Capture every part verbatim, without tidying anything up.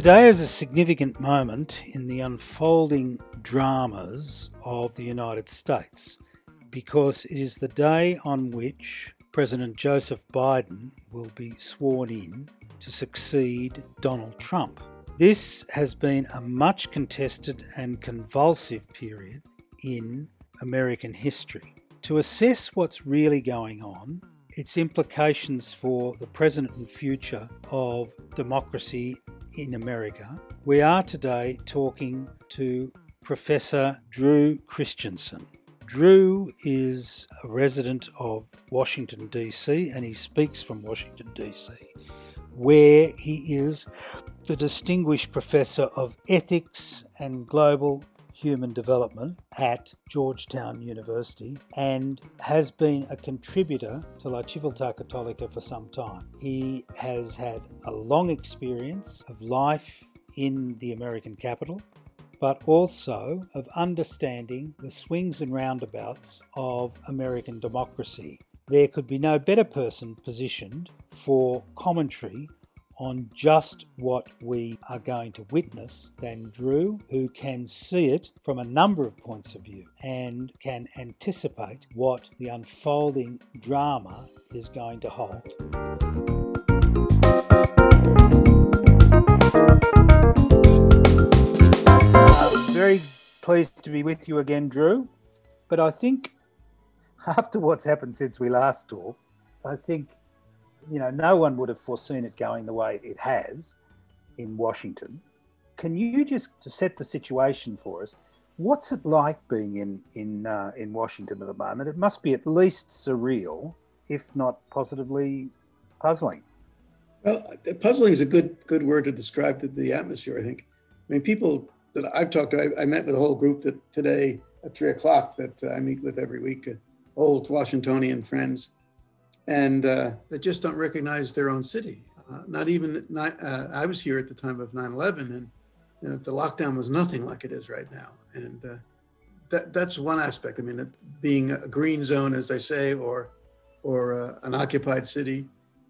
Today is a significant moment in the unfolding dramas of the United States because it is the day on which President Joseph Biden will be sworn in to succeed Donald Trump. This has been a much contested and convulsive period in American history. To assess what's really going on, its implications for the present and future of democracy in America, we are today talking to Professor Drew Christensen. Drew is a resident of Washington, D C, and he speaks from Washington, D C, where he is the Distinguished Professor of Ethics and Global Human Development at Georgetown University and has been a contributor to La Civiltà Cattolica for some time. He has had a long experience of life in the American capital, but also of understanding the swings and roundabouts of American democracy. There could be no better person positioned for commentary on just what we are going to witness than Drew, who can see it from a number of points of view and can anticipate what the unfolding drama is going to hold. I'm very pleased to be with you again, Drew, but I think after what's happened since we last talked, I think you know, no one would have foreseen it going the way it has in Washington. Can you just, to set the situation for us, what's it like being in in uh, in Washington at the moment? It must be at least surreal, if not positively puzzling. Well, puzzling is a good good word to describe the, the atmosphere, I think. I mean, people that I've talked to, I, I met with a whole group that today at three o'clock that uh, I meet with every week, uh, old Washingtonian friends. And uh, that just don't recognize their own city. Uh, not even, not, uh, I was here at the time of nine eleven, and you know, the lockdown was nothing like it is right now. And uh, that that's one aspect. I mean, it, being a green zone, as they say, or or uh, an occupied city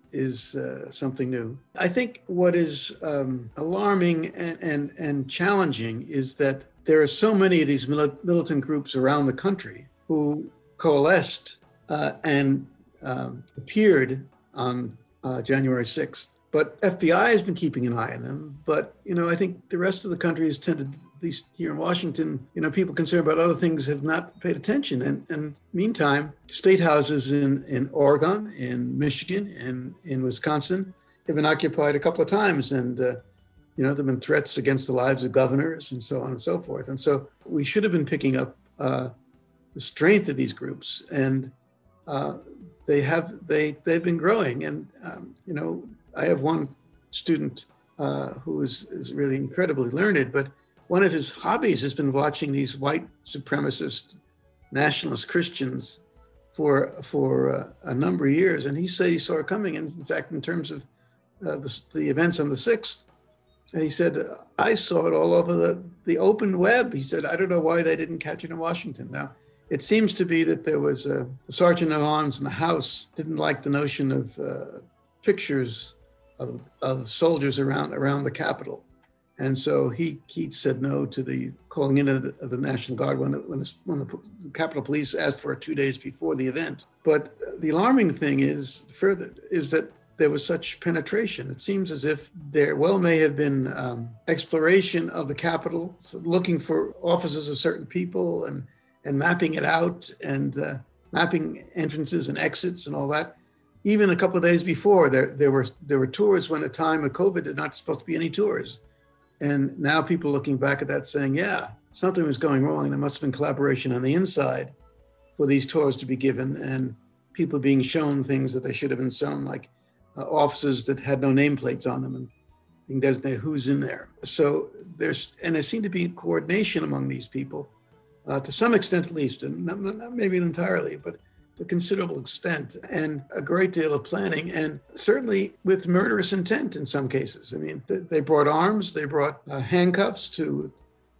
is uh, something new. I think what is um, alarming and, and, and challenging is that there are so many of these militant groups around the country who coalesced uh, and Um, appeared on uh, January sixth, but F B I has been keeping an eye on them. But, you know, I think the rest of the country has tended, at least here in Washington, you know, people concerned about other things have not paid attention. And, and meantime, state houses in, in Oregon, in Michigan, and in Wisconsin have been occupied a couple of times. And, uh, you know, there have been threats against the lives of governors and so on and so forth. And so we should have been picking up uh, the strength of these groups. And uh, They have they they've been growing, and um, you know I have one student uh, who is is really incredibly learned, but one of his hobbies has been watching these white supremacist nationalist Christians for for uh, a number of years, and he said he saw it coming. And in fact, in terms of uh, the, the events on the sixth, he said I saw it all over the the open web. He said I don't know why they didn't catch it in Washington. Now, it seems to be that there was a, a sergeant at arms in the House didn't like the notion of uh, pictures of, of soldiers around around the Capitol, and so he he said no to the calling in of the, of the National Guard when the, when, the, when the Capitol Police asked for it two days before the event. But the alarming thing is further is that there was such penetration. It seems as if there well may have been um, exploration of the Capitol, so looking for offices of certain people and. and mapping it out and uh, mapping entrances and exits and all that. Even a couple of days before, there there were there were tours when at the time of COVID, there not supposed to be any tours. And now people looking back at that saying, yeah, something was going wrong. There must have been collaboration on the inside for these tours to be given and people being shown things that they should have been shown, like uh, offices that had no nameplates on them and being designated who's in there. So there's, and there seemed to be coordination among these people. Uh, to some extent, at least, and not, not maybe entirely, but to a considerable extent, and a great deal of planning, and certainly with murderous intent in some cases. I mean, th- they brought arms, they brought uh, handcuffs to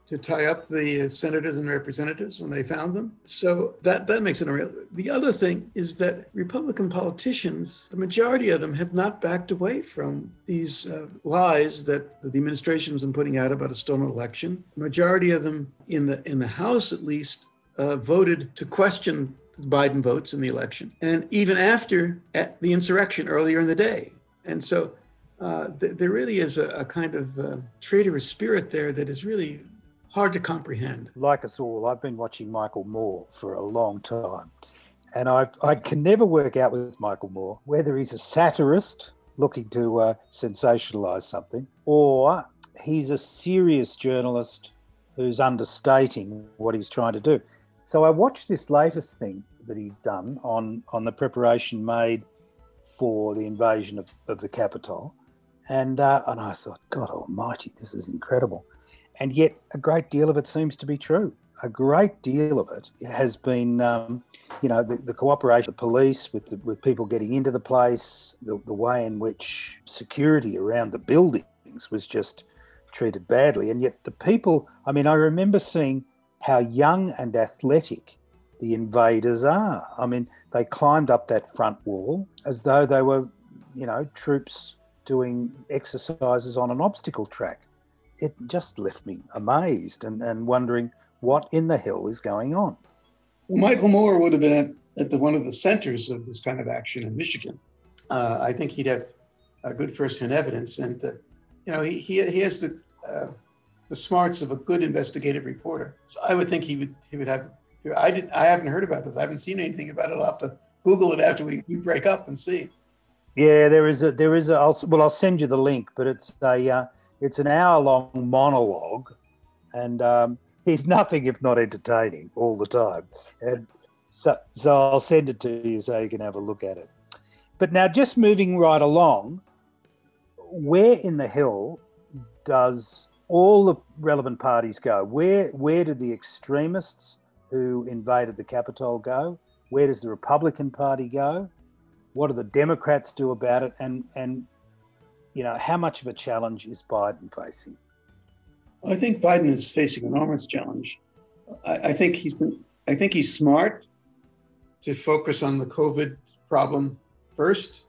to tie up the senators and representatives when they found them. So that, that makes it unreal. The other thing is that Republican politicians, the majority of them have not backed away from these uh, lies that the administration's been putting out about a stolen election. The majority of them in the in the House, at least, uh, voted to question Biden votes in the election. And even after at the insurrection earlier in the day. And so uh, th- there really is a, a kind of uh, traitorous spirit there that is really hard to comprehend. Like us all, I've been watching Michael Moore for a long time. And I've, I can never work out with Michael Moore whether he's a satirist looking to uh, sensationalise something, or he's a serious journalist who's understating what he's trying to do. So I watched this latest thing that he's done on, on the preparation made for the invasion of, of the Capitol. And, uh, and I thought, God almighty, this is incredible. And yet a great deal of it seems to be true. A great deal of it has been, um, you know, the, the cooperation of the police with the, with people getting into the place, the, the way in which security around the buildings was just treated badly. And yet the people, I mean, I remember seeing how young and athletic the invaders are. I mean, they climbed up that front wall as though they were, you know, troops doing exercises on an obstacle track. It just left me amazed and, and wondering what in the hell is going on. Well, Michael Moore would have been at, at the, one of the centers of this kind of action in Michigan. Uh, I think he'd have uh, good firsthand evidence. And, uh, you know, he, he he has the uh, the smarts of a good investigative reporter. So I would think he would he would have, I did I haven't heard about this. I haven't seen anything about it. I'll have to Google it after we, we break up and see. Yeah, there is a, there is a, I'll, well, I'll send you the link, but it's a, uh, it's an hour-long monologue, and um, he's nothing if not entertaining all the time. And so, so I'll send it to you so you can have a look at it. But now, just moving right along, where in the hell does all the relevant parties go? Where where did the extremists who invaded the Capitol go? Where does the Republican Party go? What do the Democrats do about it? And and you know, how much of a challenge is Biden facing? I think Biden is facing an enormous challenge. I, I think he's been. I think he's smart to focus on the COVID problem first,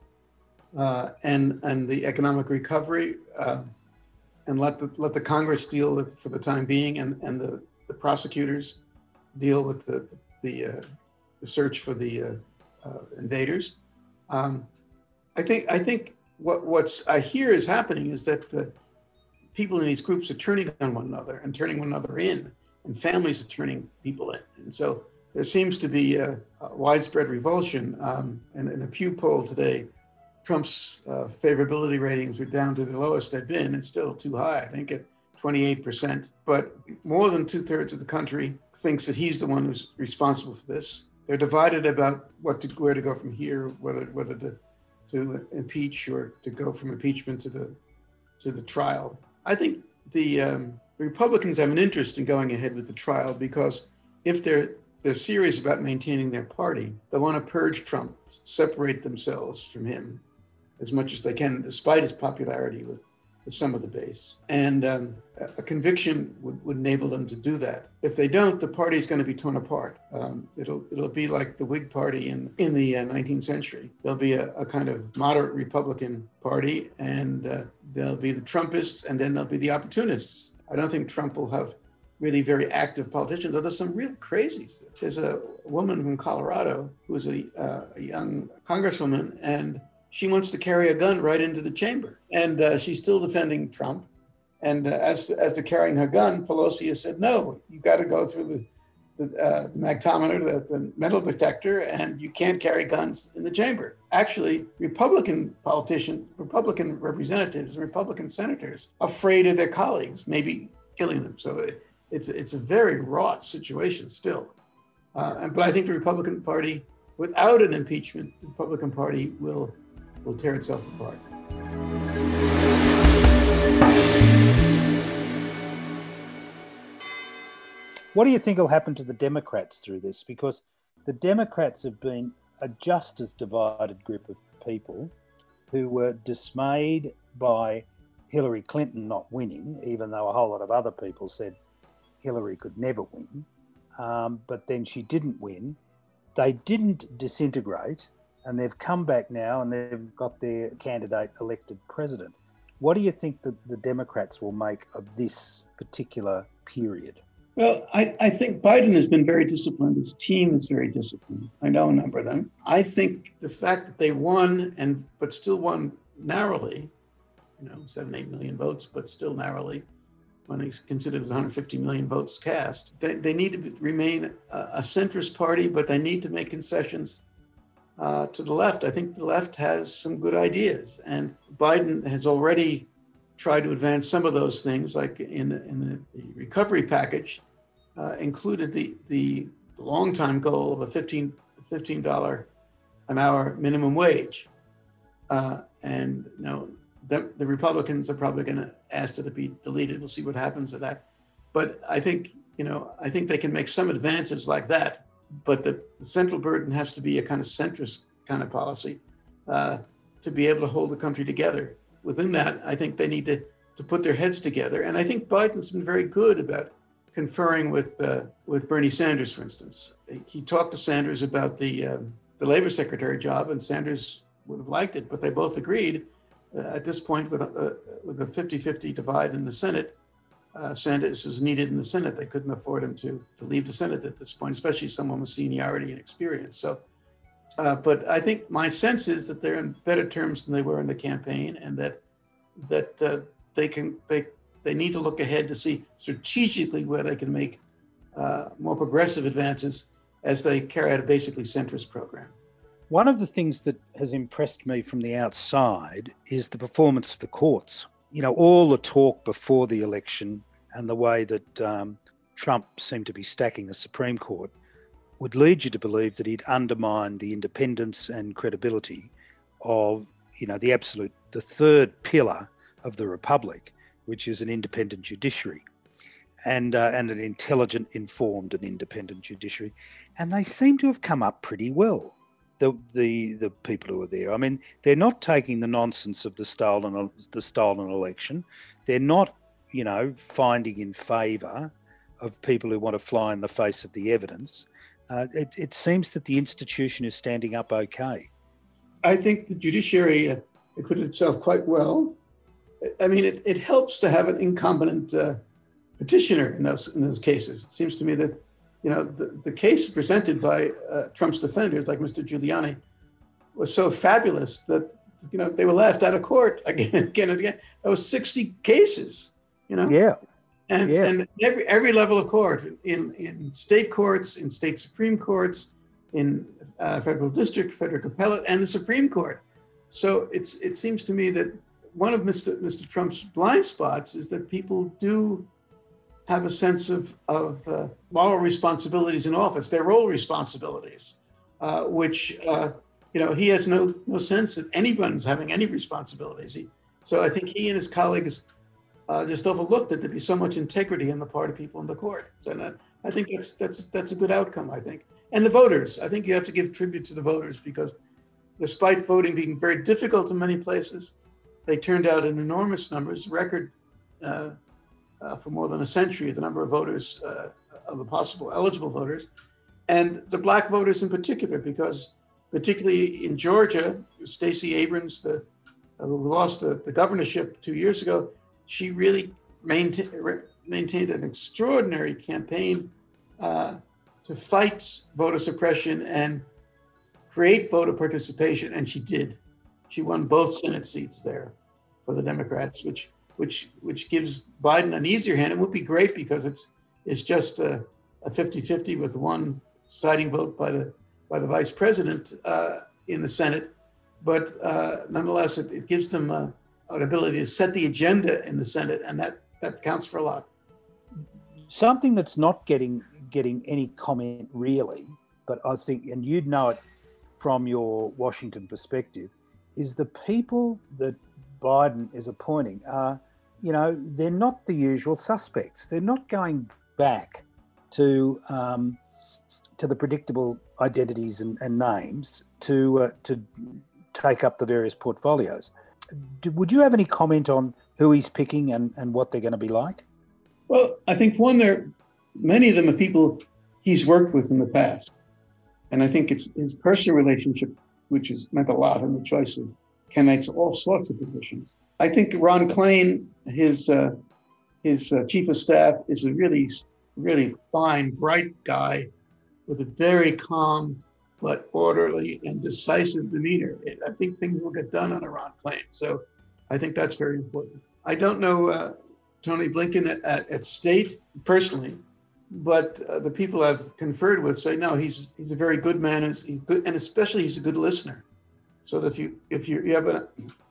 uh, and and the economic recovery, uh, and let the let the Congress deal with for the time being, and and the, the prosecutors deal with the the, uh, the search for the uh, uh, invaders. Um, I think I think. What what's I hear is happening is that the people in these groups are turning on one another and turning one another in, and families are turning people in. And so there seems to be a, a widespread revulsion. Um, and in a Pew poll today, Trump's uh, favorability ratings are down to the lowest they've been. It's still too high, I think, at twenty-eight percent. But more than two thirds of the country thinks that he's the one who's responsible for this. They're divided about what to, where to go from here, whether whether to to impeach or to go from impeachment to the to the trial. I think the um, Republicans have an interest in going ahead with the trial because if they're they're serious about maintaining their party, they want to purge Trump, separate themselves from him as much as they can, despite his popularity with, with some of the base. And um, a conviction would, would enable them to do that. If they don't, the party is going to be torn apart. Um, it'll it'll be like the Whig Party in, in the uh, nineteenth century. There'll be a, a kind of moderate Republican party, and uh, there'll be the Trumpists, and then there'll be the opportunists. I don't think Trump will have really very active politicians, though there's some real crazies. There's a woman from Colorado who's a, uh, a young congresswoman, and she wants to carry a gun right into the chamber. And uh, she's still defending Trump. And uh, as, to, as to carrying her gun, Pelosi has said, no, you got to go through the, the, uh, the magnetometer, the, the metal detector, and you can't carry guns in the chamber. Actually, Republican politicians, Republican representatives, and Republican senators are afraid of their colleagues, maybe killing them. So it, it's, it's a very wrought situation still. Uh, and, but I think the Republican Party, without an impeachment, the Republican Party will, will tear itself apart. What do you think will happen to the Democrats through this? Because the Democrats have been a just as divided group of people who were dismayed by Hillary Clinton not winning, even though a whole lot of other people said Hillary could never win, um, but then she didn't win. They didn't disintegrate, and they've come back now and they've got their candidate elected president. What do you think that the Democrats will make of this particular period? Well, I, I think Biden has been very disciplined. His team is very disciplined. I know a number of them. I think the fact that they won, and but still won narrowly, you know, seven, eight million votes, but still narrowly, when it's considered as one hundred fifty million votes cast, they, they need to be, remain a, a centrist party, but they need to make concessions uh, to the left. I think the left has some good ideas, and Biden has already tried to advance some of those things, like in the, in the, the recovery package, uh, included the, the the long-time goal of a fifteen dollars an hour minimum wage. Uh, and you know, the, the Republicans are probably going to ask that it be deleted. We'll see what happens to that. But I think, you know, I think they can make some advances like that. But the, the central burden has to be a kind of centrist kind of policy uh, to be able to hold the country together. Within that, I think they need to, to put their heads together. And I think Biden's been very good about conferring with uh, with Bernie Sanders, for instance. He talked to Sanders about the uh, the labor secretary job, and Sanders would have liked it, but they both agreed. Uh, at this point, with a, with a fifty-fifty divide in the Senate, uh, Sanders was needed in the Senate. They couldn't afford him to, to leave the Senate at this point, especially someone with seniority and experience. So, uh, but I think my sense is that they're in better terms than they were in the campaign, and that that uh, they can they they need to look ahead to see strategically where they can make uh, more progressive advances as they carry out a basically centrist program. One of the things that has impressed me from the outside is the performance of the courts. You know, all the talk before the election and the way that um, Trump seemed to be stacking the Supreme Court would lead you to believe that he'd undermine the independence and credibility of, you know, the absolute, the third pillar of the Republic, which is an independent judiciary and uh, and an intelligent, informed and independent judiciary. And they seem to have come up pretty well. The, the the people who are there. I mean, they're not taking the nonsense of the stolen the stolen election. They're not, you know, finding in favour of people who want to fly in the face of the evidence. Uh, it, it seems that the institution is standing up okay. I think the judiciary uh, acquitted itself quite well. I mean, it, it helps to have an incompetent uh, petitioner in those in those cases. It seems to me that, you know, the, the case presented by uh, Trump's defenders, like Mister Giuliani, was so fabulous that, you know, they were laughed out of court again and again and again. That was sixty cases, you know? Yeah. And yeah. and every every level of court, in, in state courts, in state Supreme Courts, in uh, federal district, federal appellate, and the Supreme Court. So it's it seems to me that one of Mister Mister Trump's blind spots is that people do have a sense of, of uh, moral responsibilities in office, their role responsibilities, uh, which, uh, you know, he has no no sense that anyone's having any responsibilities. He, so I think he and his colleagues uh, just overlooked that there'd be so much integrity on the part of people in the court. And I, I think that's that's that's a good outcome, I think. And the voters, I think you have to give tribute to the voters, because despite voting being very difficult in many places, they turned out in enormous numbers, record uh, Uh, for more than a century, the number of voters, uh, of the possible eligible voters, and the black voters in particular, because particularly in Georgia, Stacey Abrams, the, uh, who lost the, the governorship two years ago, she really maintain, re, maintained an extraordinary campaign uh, to fight voter suppression and create voter participation, and she did. She won both Senate seats there for the Democrats, which which which gives Biden an easier hand. It would be great because it's it's just a, a fifty-fifty with one deciding vote by the by the vice president uh, in the Senate. But uh, nonetheless, it, it gives them uh, an ability to set the agenda in the Senate, and that, that counts for a lot. Something that's not getting getting any comment really, but I think, and you'd know it from your Washington perspective, is the people that Biden is appointing are, you know, they're not the usual suspects. They're not going back to um, to the predictable identities and, and names to uh, to take up the various portfolios. Do, would you have any comment on who he's picking and, and what they're going to be like? Well, I think one, they're many of them are people he's worked with in the past. And I think it's his personal relationship, which has meant a lot in the choice of candidates, all sorts of positions. I think Ron Klain, his uh, his uh, chief of staff, is a really, really fine, bright guy with a very calm but orderly and decisive demeanor. I think things will get done under Ron Klain. So I think that's very important. I don't know uh, Tony Blinken at, at, at State personally, but uh, the people I've conferred with say, no, he's he's a very good man, he's good, and especially he's a good listener. So that if you if you, you have a,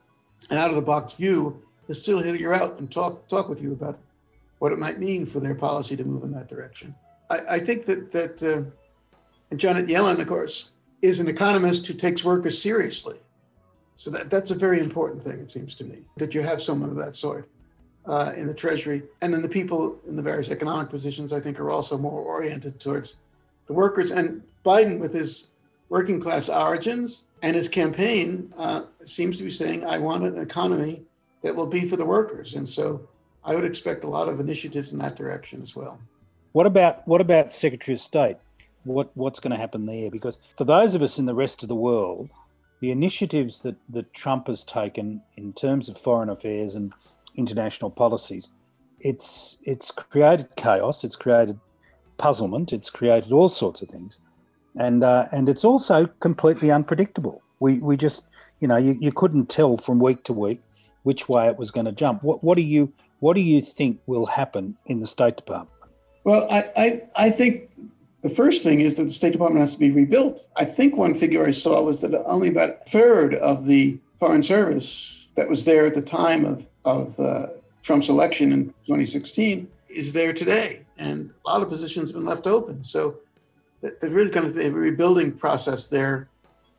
an out-of-the-box view, he'll still hear you out and talk talk with you about what it might mean for their policy to move in that direction. I, I think that that uh, and Janet Yellen, of course, is an economist who takes workers seriously. So that, that's a very important thing, it seems to me, that you have someone of that sort uh, in the Treasury. And then the people in the various economic positions, I think, are also more oriented towards the workers. And Biden, with his working class origins and his campaign, uh, seems to be saying, I want an economy that will be for the workers. And so I would expect a lot of initiatives in that direction as well. What about what about Secretary of State? What what's going to happen there? Because for those of us in the rest of the world, the initiatives that, that Trump has taken in terms of foreign affairs and international policies, it's it's created chaos, it's created puzzlement, it's created all sorts of things, and uh, and it's also completely unpredictable. We we just you know you, you couldn't tell from week to week which way it was going to jump. What what do you what do you think will happen in the State Department? Well, I I, I think. The first thing is that the State Department has to be rebuilt. I think one figure I saw was that only about a third of the Foreign Service that was there at the time of, of uh, Trump's election in twenty sixteen is there today. And a lot of positions have been left open. So they've really kind of they have a rebuilding process there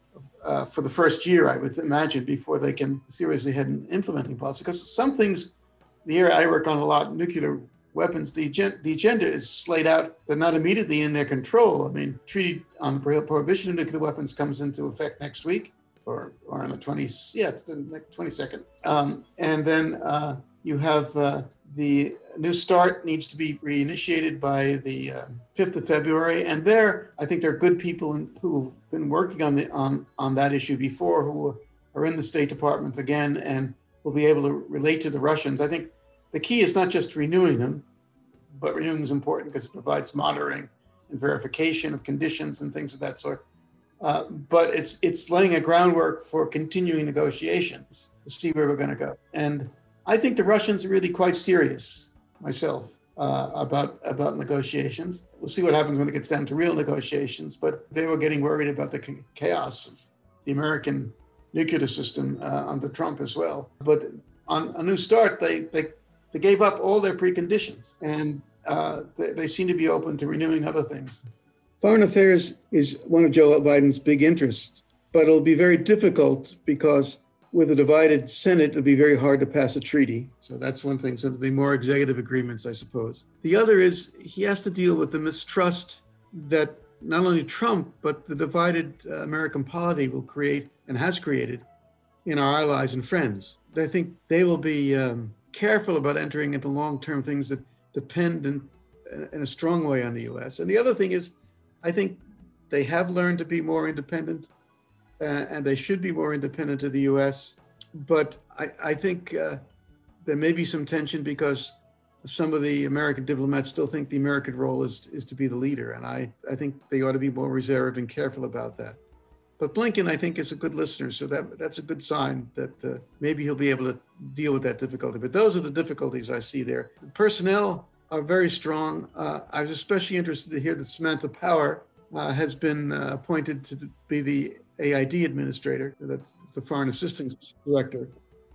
uh, for the first year, I would imagine, before they can seriously head in implementing policy. Because some things, the area I work on a lot, nuclear weapons, the agenda, the agenda is laid out, but not immediately in their control. I mean, treaty on the prohibition of nuclear weapons comes into effect next week, or or on the twentieth, yeah, the twenty-second. Um, and then uh, you have uh, the New START needs to be reinitiated by the uh, fifth of February. And there, I think there are good people in, who've been working on the on on that issue before, who are in the State Department again, and will be able to relate to the Russians. I think the key is not just renewing them, but renewing is important because it provides monitoring and verification of conditions and things of that sort. Uh, but it's it's laying a groundwork for continuing negotiations to see where we're going to go. And I think the Russians are really quite serious, myself, uh, about about negotiations. We'll see what happens when it gets down to real negotiations. But they were getting worried about the chaos of the American nuclear system uh, under Trump as well. But on a New START, they they. They gave up all their preconditions, and uh, they, they seem to be open to renewing other things. Foreign affairs is one of Joe Biden's big interests, but it'll be very difficult because with a divided Senate, it'll be very hard to pass a treaty. So that's one thing. So there'll be more executive agreements, I suppose. The other is he has to deal with the mistrust that not only Trump, but the divided uh, American polity will create and has created in our allies and friends. I think they will be um, careful about entering into long-term things that depend in, in a strong way on the U S. And the other thing is, I think they have learned to be more independent, uh, and they should be more independent of the U S. But I, I think uh, there may be some tension because some of the American diplomats still think the American role is, is to be the leader. And I, I think they ought to be more reserved and careful about that. But Blinken, I think, is a good listener, so that that's a good sign that uh, maybe he'll be able to deal with that difficulty. But those are the difficulties I see there. The personnel are very strong. Uh, I was especially interested to hear that Samantha Power uh, has been uh, appointed to be the A I D administrator. That's the Foreign Assistance Director.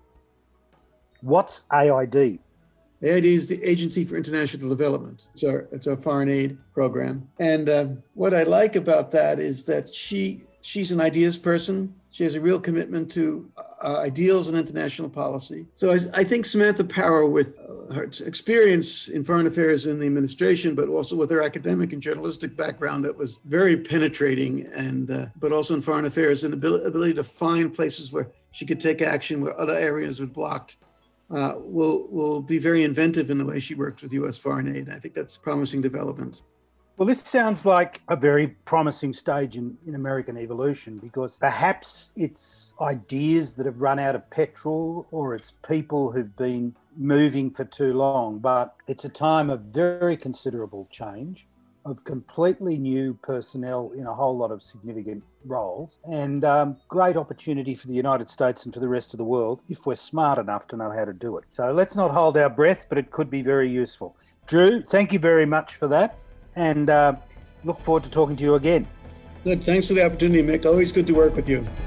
What's A I D? A I D is the Agency for International Development. It's our, it's our foreign aid program. And uh, what I like about that is that she she's an ideas person. She has a real commitment to uh, ideals and international policy. So I, I think Samantha Power, with uh, her experience in foreign affairs in the administration, but also with her academic and journalistic background that was very penetrating, and uh, but also in foreign affairs, and ability, ability to find places where she could take action where other areas were blocked, uh, will will be very inventive in the way she works with U S foreign aid. I think that's a promising development. Well, this sounds like a very promising stage in, in American evolution, because perhaps it's ideas that have run out of petrol, or it's people who've been moving for too long. But it's a time of very considerable change, of completely new personnel in a whole lot of significant roles, and um, great opportunity for the United States and for the rest of the world if we're smart enough to know how to do it. So let's not hold our breath, but it could be very useful. Drew, thank you very much for that, and uh, look forward to talking to you again. Good. Thanks for the opportunity, Mick. Always good to work with you.